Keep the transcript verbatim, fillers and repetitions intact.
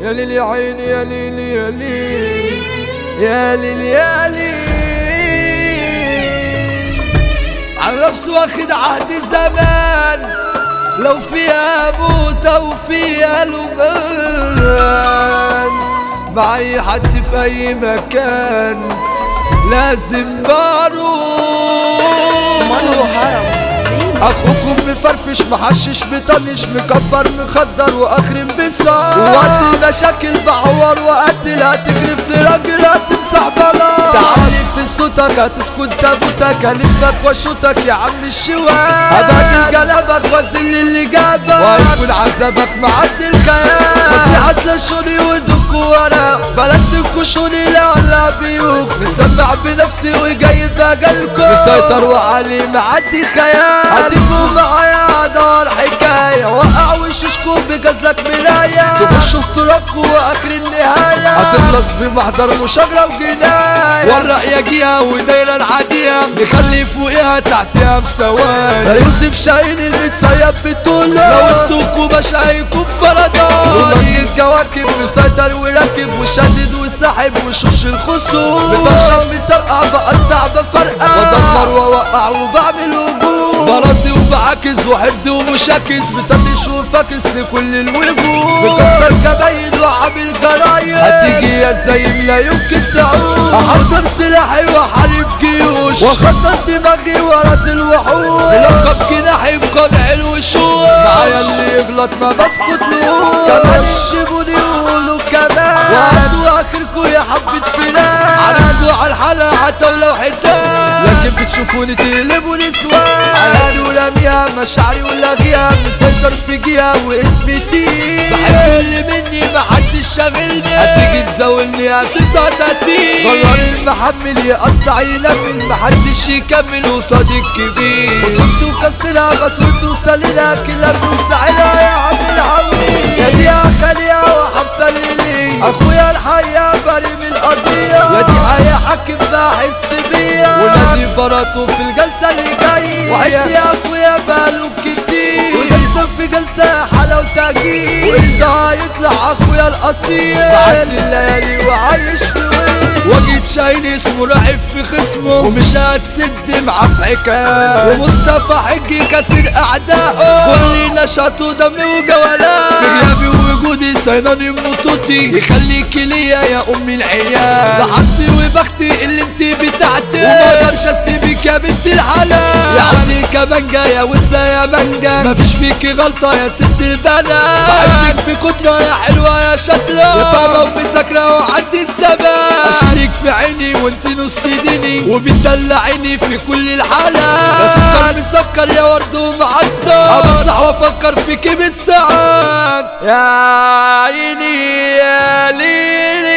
يا ليل يا عيني يا ليل يا ليل يا ليل يا ليل. عن نفسه واخد عهد زمان، لو فيها موت او فيها لبان، مع اي حد في اي مكان لازم بروح. اخوكم مفرفش محشش مطنش مكبر مخدر واخر انبساط، وقت مشاكل بعور وقتل هتجرف لراجل هتمسح بلاط. تعالي في صوتك هتسكن تابوتك هلفك واشوتك يا عم الشوال، هبادل جلبك وازل اللي جابك وهيكون عذابك معدي الخيال. نصيحة للشوني ودوكوا ورا بلاش تنكشوني لا لا بيوك، مسمع بنفسي وجاي في اجلكم مسيطر وعلي معدي خيال. هتبقوا معايا دار حكاية وقع وشوشكم بجزلك ملاية، تخشوا في ترابكوا واخر النهاية هتخلص بمحضر مشاجرة وجناية. ورق يا جيها ودايرة العادية نخلي فوقيها تحتيها بثواني. يوسف شاهين المتصيب بطوله، لو انتوكوا مشايكوا بفردان. ومجي الكواكب مسيطر وراكب وشدد وساحب وشوش الخصوم، بطرشم بطرقع بقطع بفرقع بدمر ووقع وبعمل هجوم. براسي وبعكس وحرزي ومشاكس بطنش وفاكس لكل الوجوه، بكسر كباين وعامل جرايم هتيجي يا زين لا يمكن تعود. احضر سلاحي واحارب جيوش واخطر دماغي وراس الوحوش، بلقب جناحي بقمع الوشوش، معايا اللي يغلط ما بسكتلوش. كمان يشبوني يقولوا كمان وهاتوا اخركوا يا حبة فلان، عارفكوا عالحلقة حتى ولو حتان، لكن بتشوفوني تقلبوني سواد. حياتي ولميها مشاعري ولاغيها مسيطر في جيها واسمي تقيل، بحب اللي مني محدش شاغلني، هتيجي تزاولني هتسقط هتيجي. غلط المحمل يقطع ينمل محدش يكمل وصاد الكبير، وصلت وكسرها بتوت وسالينها كلها بوسعينها يا عم العويل. يا دي خالية وحبسة ليلي اخويا الحياة بري من القضية، يا دي حياة حاكم بحس بيا ونادي براته في الجلسة اللي جاية. وعشت يا اخويا بقاله كتير وجلسة في جلسة حلا وتأجيل، وانت هيطلع اخويا الاصيل بعدي الليالي وعايش في وين. وجيت شايل اسمه راعب في خصمه ومش هتسد معاه في حكاية، ومصطفى حجي كسر اعدائه كل نشاط ودم وجولات، في غيابي ووجودي سيناني مطوطي يخليكي ليا يا امي العيال. لحظي وبختي اللي انت بتاعتي وما اقدرش اسيبك يا بنت الحلال، يا عندي كمانجا يا وسا يا مانجا مفيش فيكي غلطة يا ست البنات. بحبك بكترة يا حلوة يا شاطرة يا فاهمة ومذاكرة وعندي الثبات، اشيلك في عيني وانت نص ديني وبتدلعيني في كل الحالات، يا سكر مسكر يا ورد ومعطر ابصح وافكر فيكي بالساعات. يا عيني يا ليلي